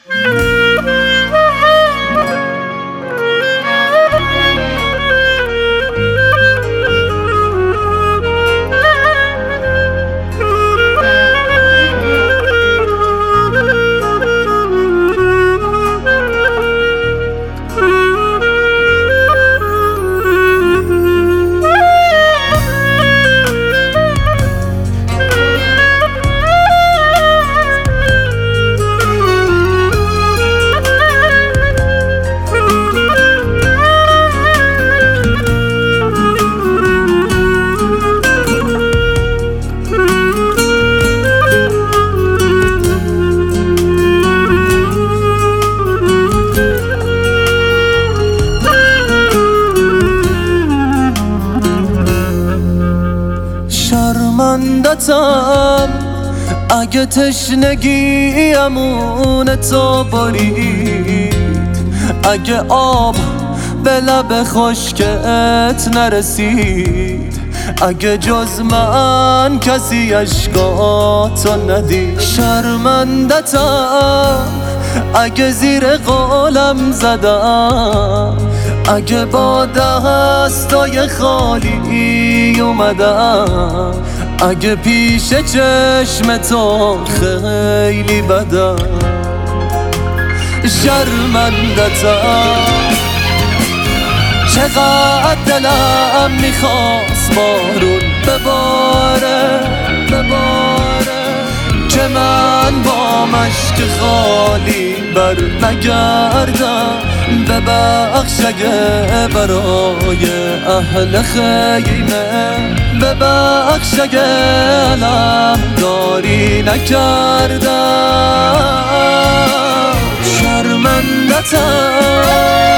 شرمندتم اگه تشنگیمون تو برید، اگه آب به لب خشکت نرسید، اگه جز من کسی عشقاتو ندید. شرمندتم اگه زیر قولم زدم، اگه با دستای خالی اومدم، اگه پیش چشم تو خیلی بدم. شرمندتم چقدر دلم میخواست بارون بباره که من با مشک خالی بر نگردم. ببخش اگه برای اهل خیمه، ببخش اگه علمداری نکردم. شرمندتم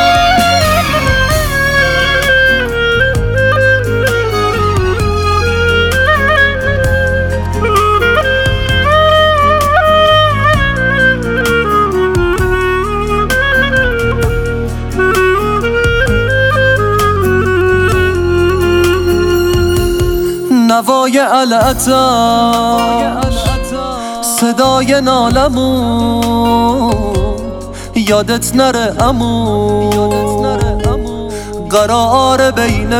نوای علتش، صدای نالمون، یادت نره امون، قرار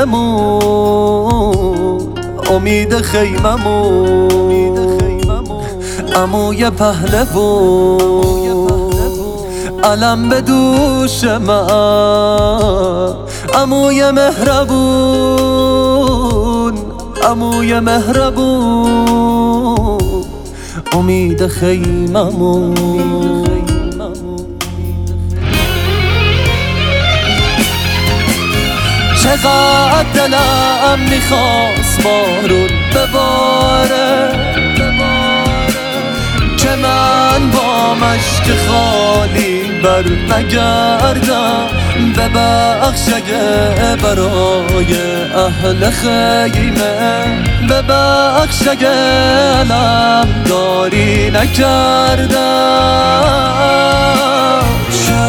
بینمون، امید خیممون، عموی پهلوون، علم به دوش من، عموی مهربون، عموی مهربون، امید خیممون. چقدر دلم میخواست بارون بباره که من با مشک خالی بر نگردم. ببخش اگه برای اهل خیمه، ببخش اگه علمداری نکردم.